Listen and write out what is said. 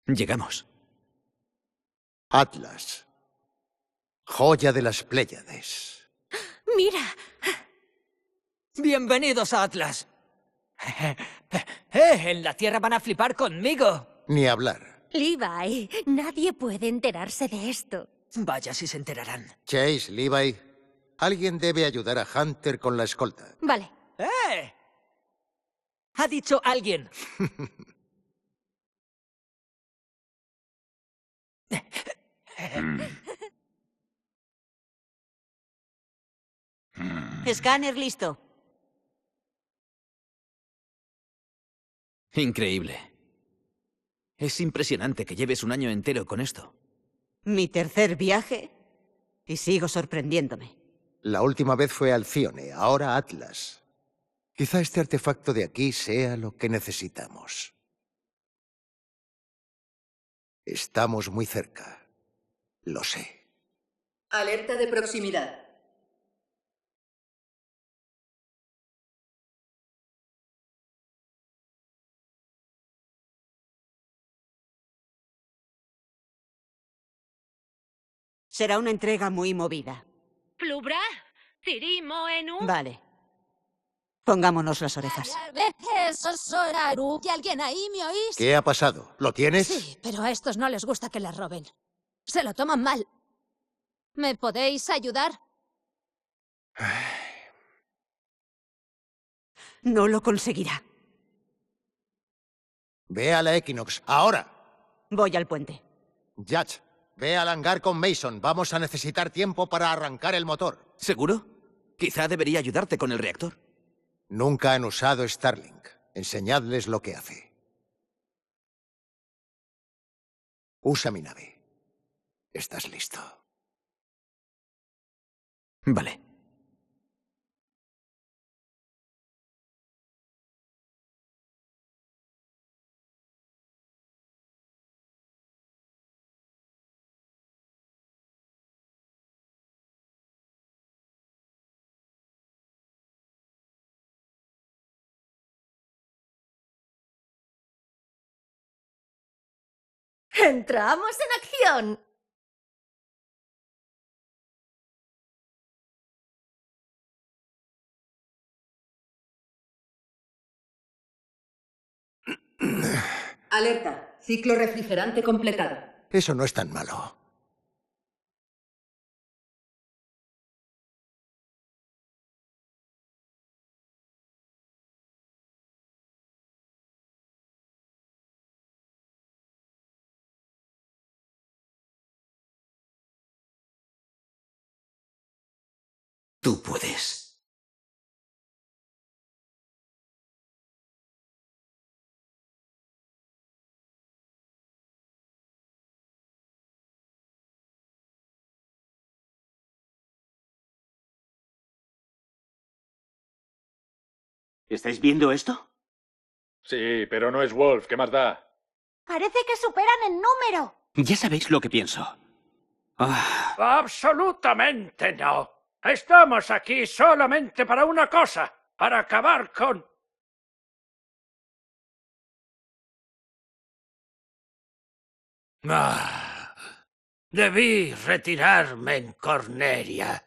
Llegamos. Atlas. Joya de las Pléyades. ¡Mira! ¡Bienvenidos a Atlas! En la Tierra van a flipar conmigo. Ni hablar. Levi, nadie puede enterarse de esto. Vaya si se enterarán. Chase, Levi, alguien debe ayudar a Hunter con la escolta. Vale. ¡Eh! Ha dicho alguien. Escáner listo. Increíble. Es impresionante que lleves un año entero con esto. Mi tercer viaje y sigo sorprendiéndome. La última vez fue Alcione, ahora Atlas. Quizá este artefacto de aquí sea lo que necesitamos. Estamos muy cerca. Lo sé. Alerta de proximidad. Será una entrega muy movida. Plubra, tirimo en un... Vale. Pongámonos las orejas. ¿Y alguien ahí me oís? ¿Qué ha pasado? ¿Lo tienes? Sí, pero a estos no les gusta que les roben. Se lo toman mal. ¿Me podéis ayudar? No lo conseguirá. Ve a la Equinox, ahora. Voy al puente. Judge, ve al hangar con Mason. Vamos a necesitar tiempo para arrancar el motor. ¿Seguro? Quizá debería ayudarte con el reactor. Nunca han usado Starlink. Enseñadles lo que hace. Usa mi nave. ¿Estás listo? Vale. ¡Entramos en acción! Alerta. Ciclo refrigerante completado. Eso no es tan malo. Tú puedes. ¿Estáis viendo esto? Sí, pero no es Wolf. ¿Qué más da? Parece que superan en número. Ya sabéis lo que pienso. Absolutamente no. Estamos aquí solamente para una cosa, para acabar con... Debí retirarme en Corneria.